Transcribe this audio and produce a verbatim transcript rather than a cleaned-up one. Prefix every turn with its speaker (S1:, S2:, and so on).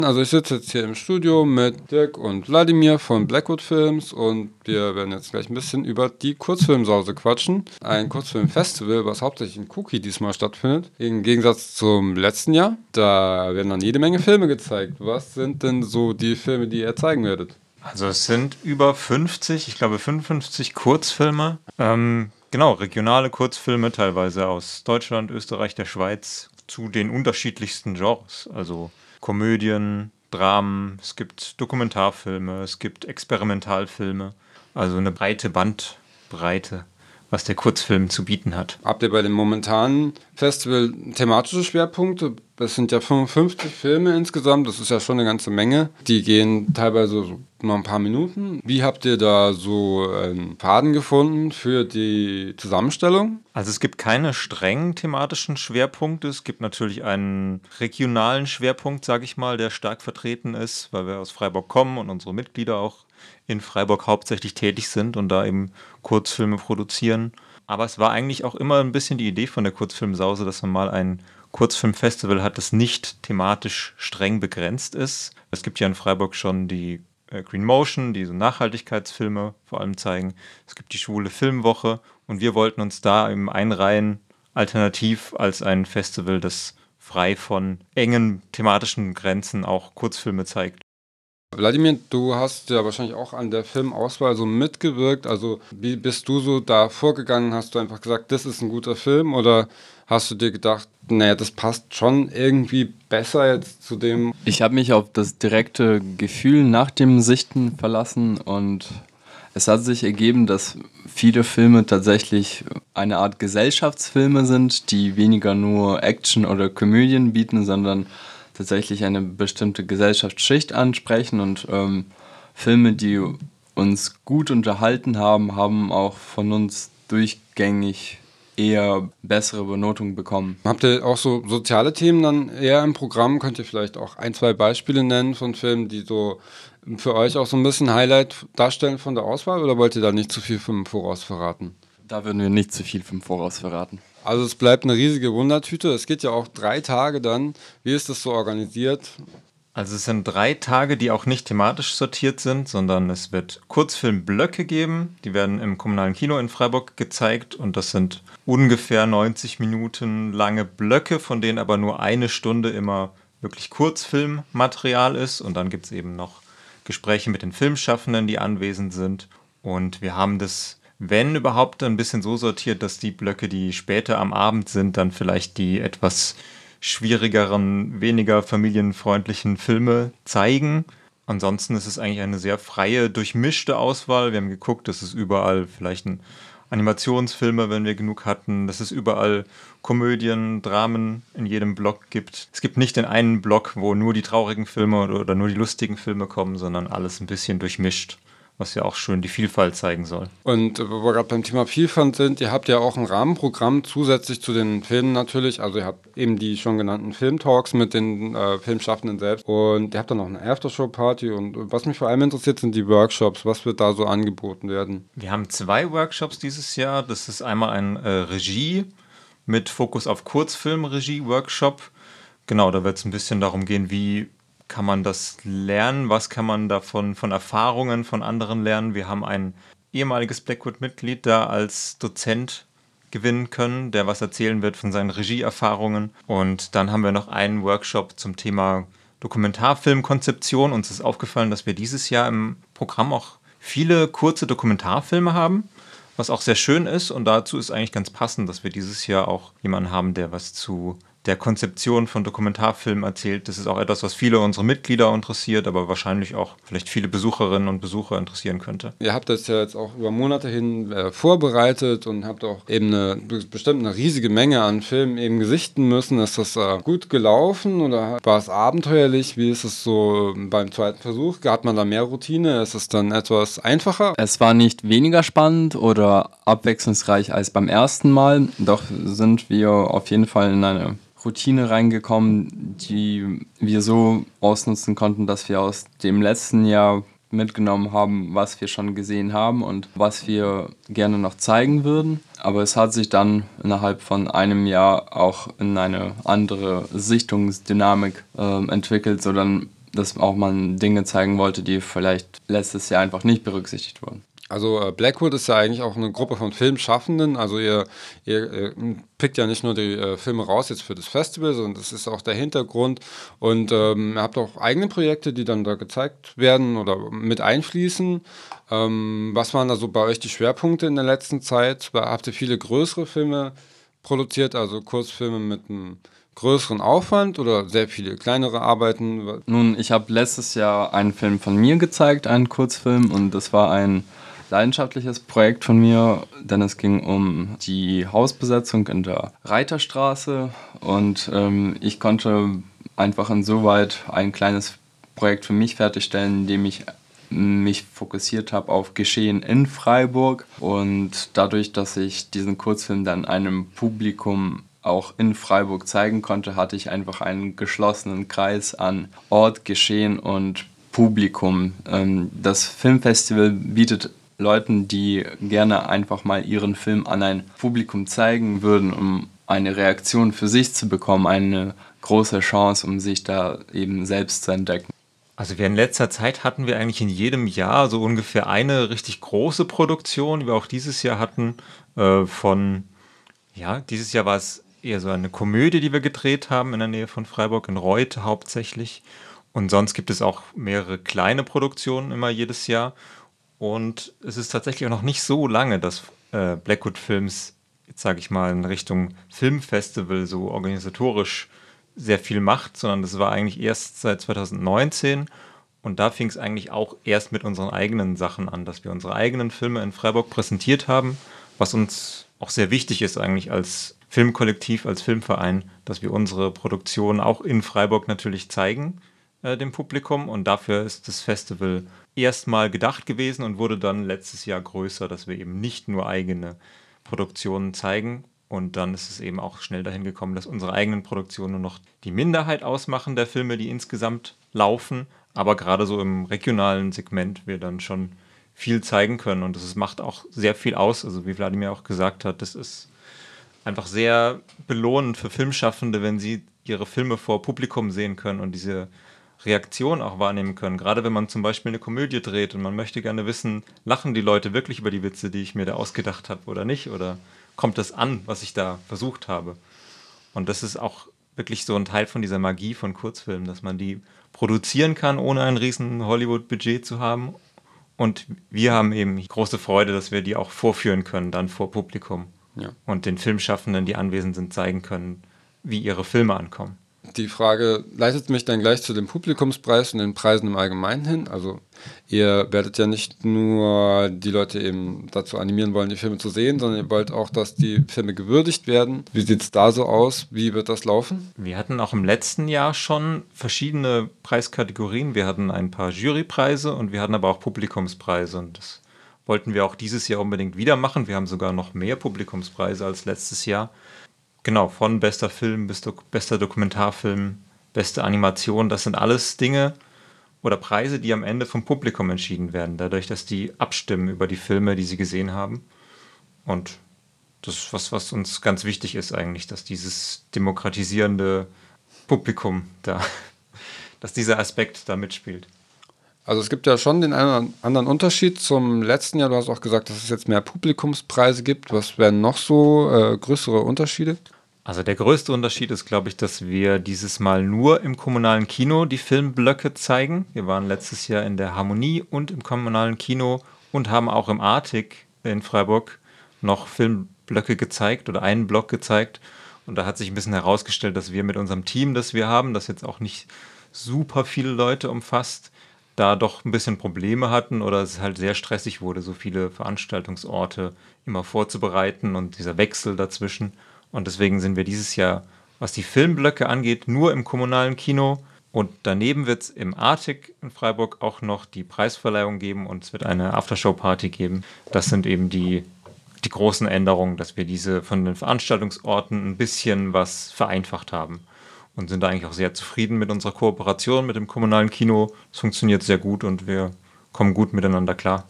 S1: Also ich sitze jetzt hier im Studio mit Dirk und Wladimir von Blackwood Films und wir werden jetzt gleich ein bisschen über die Kurzfilmsause quatschen. Ein Kurzfilmfestival, was hauptsächlich in Cookie diesmal stattfindet. Im Gegensatz zum letzten Jahr. Da werden dann jede Menge Filme gezeigt. Was sind denn so die Filme, die ihr zeigen werdet?
S2: Also es sind über fünfzig, ich glaube fünfundfünfzig Kurzfilme. Ähm, genau, regionale Kurzfilme, teilweise aus Deutschland, Österreich, der Schweiz, zu den unterschiedlichsten Genres. Also Komödien, Dramen, es gibt Dokumentarfilme, es gibt Experimentalfilme. Also eine breite Bandbreite, was der Kurzfilm zu bieten hat.
S1: Habt ihr bei dem momentanen Festival thematische Schwerpunkte? Das sind ja fünfundfünfzig Filme insgesamt, das ist ja schon eine ganze Menge. Die gehen teilweise so nur ein paar Minuten. Wie habt ihr da so einen Faden gefunden für die Zusammenstellung?
S2: Also es gibt keine strengen thematischen Schwerpunkte. Es gibt natürlich einen regionalen Schwerpunkt, sage ich mal, der stark vertreten ist, weil wir aus Freiburg kommen und unsere Mitglieder auch in Freiburg hauptsächlich tätig sind und da eben Kurzfilme produzieren. Aber es war eigentlich auch immer ein bisschen die Idee von der Kurzfilmsause, dass man mal ein Kurzfilmfestival hat, das nicht thematisch streng begrenzt ist. Es gibt ja in Freiburg schon die äh, Green Motion, die so Nachhaltigkeitsfilme vor allem zeigen. Es gibt die Schwule Filmwoche und wir wollten uns da eben einreihen, alternativ als ein Festival, das frei von engen thematischen Grenzen auch Kurzfilme zeigt.
S1: Wladimir, du hast ja wahrscheinlich auch an der Filmauswahl so mitgewirkt. Also wie bist du so da vorgegangen? Hast du einfach gesagt, das ist ein guter Film? Oder hast du dir gedacht, naja, das passt schon irgendwie besser jetzt zu dem?
S3: Ich habe mich auf das direkte Gefühl nach dem Sichten verlassen und es hat sich ergeben, dass viele Filme tatsächlich eine Art Gesellschaftsfilme sind, die weniger nur Action oder Komödien bieten, sondern tatsächlich eine bestimmte Gesellschaftsschicht ansprechen und ähm, Filme, die uns gut unterhalten haben, haben auch von uns durchgängig eher bessere Benotung bekommen.
S1: Habt ihr auch so soziale Themen dann eher im Programm? Könnt ihr vielleicht auch ein, zwei Beispiele nennen von Filmen, die so für euch auch so ein bisschen Highlight darstellen von der Auswahl, oder wollt ihr da nicht zu viel vom Voraus verraten?
S3: Da würden wir nicht zu viel vom Voraus verraten.
S1: Also es bleibt eine riesige Wundertüte. Es geht ja auch drei Tage dann. Wie ist das so organisiert?
S2: Also es sind drei Tage, die auch nicht thematisch sortiert sind, sondern es wird Kurzfilmblöcke geben. Die werden im kommunalen Kino in Freiburg gezeigt und das sind ungefähr neunzig Minuten lange Blöcke, von denen aber nur eine Stunde immer wirklich Kurzfilmmaterial ist. Und dann gibt es eben noch Gespräche mit den Filmschaffenden, die anwesend sind. Und wir haben das, wenn überhaupt, ein bisschen so sortiert, dass die Blöcke, die später am Abend sind, dann vielleicht die etwas schwierigeren, weniger familienfreundlichen Filme zeigen. Ansonsten ist es eigentlich eine sehr freie, durchmischte Auswahl. Wir haben geguckt, dass es überall vielleicht ein Animationsfilme, wenn wir genug hatten, dass es überall Komödien, Dramen in jedem Block gibt. Es gibt nicht den einen Block, wo nur die traurigen Filme oder, oder nur die lustigen Filme kommen, sondern alles ein bisschen durchmischt, was ja auch schön die Vielfalt zeigen soll.
S1: Und wo wir gerade beim Thema Vielfalt sind, ihr habt ja auch ein Rahmenprogramm zusätzlich zu den Filmen natürlich. Also ihr habt eben die schon genannten Filmtalks mit den äh, Filmschaffenden selbst. Und ihr habt dann noch eine Aftershow-Party. Und was mich vor allem interessiert, sind die Workshops. Was wird da so angeboten werden?
S2: Wir haben zwei Workshops dieses Jahr. Das ist einmal ein äh, Regie mit Fokus auf Kurzfilm-Regie-Workshop. Genau, da wird es ein bisschen darum gehen, wie kann man das lernen? Was kann man davon von Erfahrungen von anderen lernen? Wir haben ein ehemaliges Blackwood-Mitglied da als Dozent gewinnen können, der was erzählen wird von seinen Regieerfahrungen. Und dann haben wir noch einen Workshop zum Thema Dokumentarfilmkonzeption. Uns ist aufgefallen, dass wir dieses Jahr im Programm auch viele kurze Dokumentarfilme haben, was auch sehr schön ist. Und dazu ist eigentlich ganz passend, dass wir dieses Jahr auch jemanden haben, der was zu der Konzeption von Dokumentarfilmen erzählt. Das ist auch etwas, was viele unserer Mitglieder interessiert, aber wahrscheinlich auch vielleicht viele Besucherinnen und Besucher interessieren könnte.
S1: Ihr habt das ja jetzt auch über Monate hin äh, vorbereitet und habt auch eben eine bestimmt eine riesige Menge an Filmen eben gesichten müssen. Ist das äh, gut gelaufen oder war es abenteuerlich? Wie ist es so beim zweiten Versuch? Hat man da mehr Routine? Ist es dann etwas einfacher?
S3: Es war nicht weniger spannend oder abwechslungsreich als beim ersten Mal, doch sind wir auf jeden Fall in eine Routine reingekommen, die wir so ausnutzen konnten, dass wir aus dem letzten Jahr mitgenommen haben, was wir schon gesehen haben und was wir gerne noch zeigen würden. Aber es hat sich dann innerhalb von einem Jahr auch in eine andere Sichtungsdynamik äh, entwickelt, so dann dass auch man Dinge zeigen wollte, die vielleicht letztes Jahr einfach nicht berücksichtigt wurden.
S1: Also äh, Blackwood ist ja eigentlich auch eine Gruppe von Filmschaffenden. Also ihr, ihr, ihr pickt ja nicht nur die äh, Filme raus jetzt für das Festival, sondern das ist auch der Hintergrund. Und ähm, ihr habt auch eigene Projekte, die dann da gezeigt werden oder mit einfließen. Ähm, was waren da so bei euch die Schwerpunkte in der letzten Zeit? Habt ihr viele größere Filme produziert, also Kurzfilme mit einem größeren Aufwand oder sehr viele kleinere Arbeiten?
S3: Nun, ich habe letztes Jahr einen Film von mir gezeigt, einen Kurzfilm, und das war ein leidenschaftliches Projekt von mir, denn es ging um die Hausbesetzung in der Reiterstraße, und ähm, ich konnte einfach insoweit ein kleines Projekt für mich fertigstellen, indem ich mich fokussiert habe auf Geschehen in Freiburg, und dadurch, dass ich diesen Kurzfilm dann einem Publikum auch in Freiburg zeigen konnte, hatte ich einfach einen geschlossenen Kreis an Ort, Geschehen und Publikum. Ähm, das Filmfestival bietet Leuten, die gerne einfach mal ihren Film an ein Publikum zeigen würden, um eine Reaktion für sich zu bekommen, eine große Chance, um sich da eben selbst zu entdecken.
S2: Also wir in letzter Zeit hatten wir eigentlich in jedem Jahr so ungefähr eine richtig große Produktion, die wir auch dieses Jahr hatten, äh, von, ja, dieses Jahr war es eher so eine Komödie, die wir gedreht haben in der Nähe von Freiburg, in Reuth hauptsächlich. Und sonst gibt es auch mehrere kleine Produktionen immer jedes Jahr. Und es ist tatsächlich auch noch nicht so lange, dass äh, Blackwood Films, jetzt sage ich mal, in Richtung Filmfestival so organisatorisch sehr viel macht, sondern das war eigentlich erst seit zwanzig neunzehn. Und da fing es eigentlich auch erst mit unseren eigenen Sachen an, dass wir unsere eigenen Filme in Freiburg präsentiert haben, was uns auch sehr wichtig ist eigentlich als Filmkollektiv, als Filmverein, dass wir unsere Produktion auch in Freiburg natürlich zeigen, äh, dem Publikum. Und dafür ist das Festival erstmal gedacht gewesen und wurde dann letztes Jahr größer, dass wir eben nicht nur eigene Produktionen zeigen. Und dann ist es eben auch schnell dahin gekommen, dass unsere eigenen Produktionen nur noch die Minderheit ausmachen der Filme, die insgesamt laufen. Aber gerade so im regionalen Segment wir dann schon viel zeigen können. Und das macht auch sehr viel aus. Also wie Wladimir auch gesagt hat, das ist einfach sehr belohnend für Filmschaffende, wenn sie ihre Filme vor Publikum sehen können und diese Reaktion auch wahrnehmen können. Gerade wenn man zum Beispiel eine Komödie dreht und man möchte gerne wissen, lachen die Leute wirklich über die Witze, die ich mir da ausgedacht habe oder nicht? Oder kommt das an, was ich da versucht habe? Und das ist auch wirklich so ein Teil von dieser Magie von Kurzfilmen, dass man die produzieren kann, ohne ein riesen Hollywood-Budget zu haben. Und wir haben eben große Freude, dass wir die auch vorführen können, dann vor Publikum. Ja. Und den Filmschaffenden, die anwesend sind, zeigen können, wie ihre Filme ankommen.
S1: Die Frage leitet mich dann gleich zu dem Publikumspreis und den Preisen im Allgemeinen hin. Also ihr werdet ja nicht nur die Leute eben dazu animieren wollen, die Filme zu sehen, sondern ihr wollt auch, dass die Filme gewürdigt werden. Wie sieht es da so aus? Wie wird das laufen?
S2: Wir hatten auch im letzten Jahr schon verschiedene Preiskategorien. Wir hatten ein paar Jurypreise und wir hatten aber auch Publikumspreise. Und das wollten wir auch dieses Jahr unbedingt wieder machen. Wir haben sogar noch mehr Publikumspreise als letztes Jahr. Genau, von bester Film bis do- bester Dokumentarfilm, beste Animation, das sind alles Dinge oder Preise, die am Ende vom Publikum entschieden werden, dadurch, dass die abstimmen über die Filme, die sie gesehen haben. Und das ist was, was uns ganz wichtig ist eigentlich, dass dieses demokratisierende Publikum da, dass dieser Aspekt da mitspielt.
S1: Also es gibt ja schon den einen oder anderen Unterschied zum letzten Jahr. Du hast auch gesagt, dass es jetzt mehr Publikumspreise gibt. Was wären noch so äh, größere Unterschiede?
S2: Also der größte Unterschied ist, glaube ich, dass wir dieses Mal nur im kommunalen Kino die Filmblöcke zeigen. Wir waren letztes Jahr in der Harmonie und im kommunalen Kino und haben auch im Artig in Freiburg noch Filmblöcke gezeigt oder einen Block gezeigt. Und da hat sich ein bisschen herausgestellt, dass wir mit unserem Team, das wir haben, das jetzt auch nicht super viele Leute umfasst, da doch ein bisschen Probleme hatten oder es halt sehr stressig wurde, so viele Veranstaltungsorte immer vorzubereiten und dieser Wechsel dazwischen. Und deswegen sind wir dieses Jahr, was die Filmblöcke angeht, nur im kommunalen Kino. Und daneben wird es im Artig in Freiburg auch noch die Preisverleihung geben und es wird eine Aftershow-Party geben. Das sind eben die, die großen Änderungen, dass wir diese von den Veranstaltungsorten ein bisschen was vereinfacht haben. Und sind da eigentlich auch sehr zufrieden mit unserer Kooperation mit dem kommunalen Kino. Es funktioniert sehr gut und wir kommen gut miteinander klar.